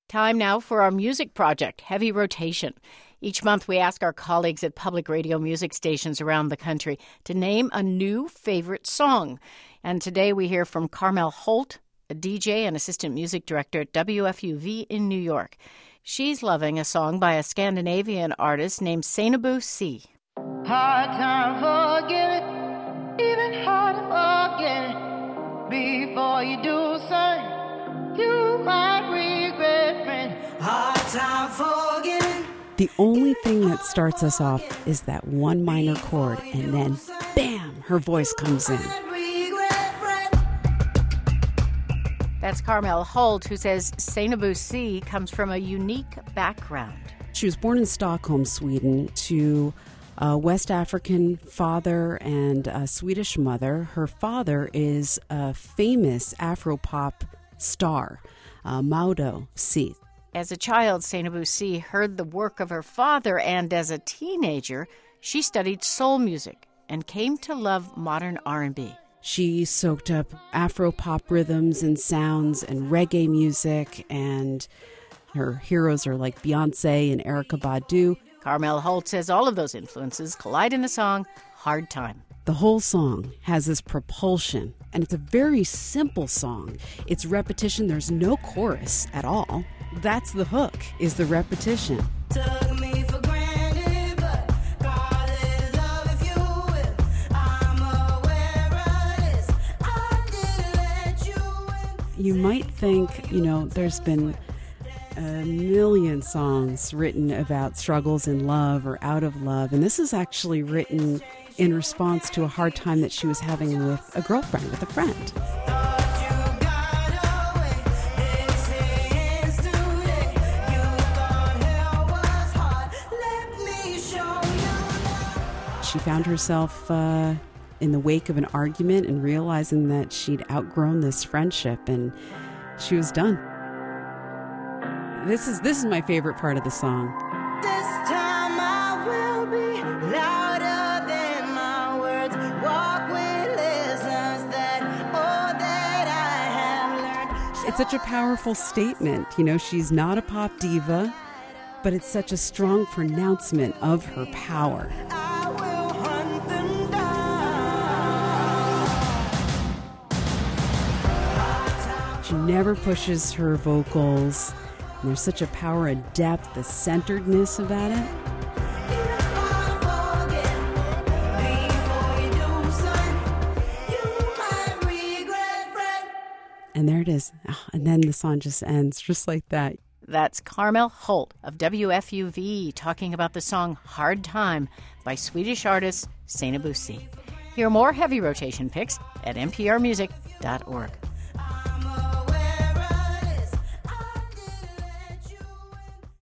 Time now for our music project, Heavy Rotation. Each month we ask our colleagues at public radio music stations around the country to name a new favorite song. And today we hear from Carmel Holt, a DJ and assistant music director at WFUV in New York. She's loving a song by a Scandinavian artist named Sainabo C. Hard time forgive it, even hard to forget it. Before you do something, you might regret, friend. Hard time forgiving. The only thing that starts us off is that one minor chord, and then, bam, her voice comes in. That's Carmel Holt, who says Sainabo C comes from a unique background. She was born in Stockholm, Sweden, to a West African father and a Swedish mother. Her father is a famous Afropop star, Maudo C. As a child, Sainabo C heard the work of her father, and as a teenager, she studied soul music and came to love modern R&B. She soaked up Afro-pop rhythms and sounds and reggae music, and her heroes are like Beyonce and Erykah Badu. Carmel Holt says all of those influences collide in the song Hard Time. The whole song has this propulsion, and it's a very simple song. It's repetition. There's no chorus at all. That's the hook, is the repetition. Took me for granted, but God is love if you will. I'm aware of this. I didn't let you in. You might think, there's been a million songs written about struggles in love or out of love, and this is actually written in response to a hard time that she was having with a girlfriend, with a friend. She found herself in the wake of an argument and realizing that she'd outgrown this friendship, and she was done. This is my favorite part of the song. This time I will be louder than my words. Walk with lessons that I have learned. It's such a powerful statement. She's not a pop diva, but it's such a strong pronouncement of her power. I will hunt them down. She never pushes her vocals. And there's such a power, a depth, a centeredness about it. And there it is. And then the song just ends just like that. That's Carmel Holt of WFUV talking about the song Hard Time by Swedish artist Sainabo C. Hear more Heavy Rotation picks at nprmusic.org.